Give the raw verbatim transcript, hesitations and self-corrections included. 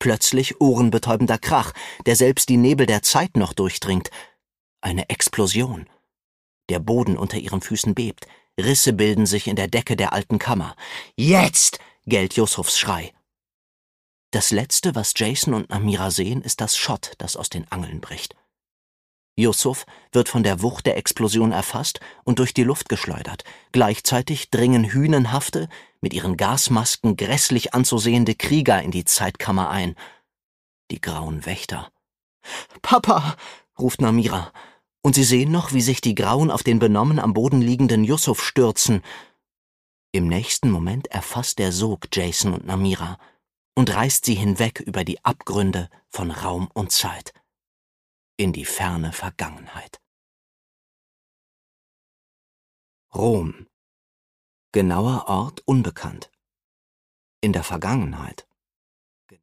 Plötzlich ohrenbetäubender Krach, der selbst die Nebel der Zeit noch durchdringt. Eine Explosion. Der Boden unter ihren Füßen bebt. Risse bilden sich in der Decke der alten Kammer. »Jetzt!« gellt Yusufs Schrei. Das Letzte, was Jason und Namira sehen, ist das Schott, das aus den Angeln bricht. Yusuf wird von der Wucht der Explosion erfasst und durch die Luft geschleudert. Gleichzeitig dringen hünenhafte, mit ihren Gasmasken grässlich anzusehende Krieger in die Zeitkammer ein. Die grauen Wächter. »Papa«, ruft Namira, und sie sehen noch, wie sich die Grauen auf den benommen am Boden liegenden Yusuf stürzen. Im nächsten Moment erfasst der Sog Jason und Namira und reißt sie hinweg über die Abgründe von Raum und Zeit. In die ferne Vergangenheit. Rom. Genauer Ort unbekannt. In der Vergangenheit.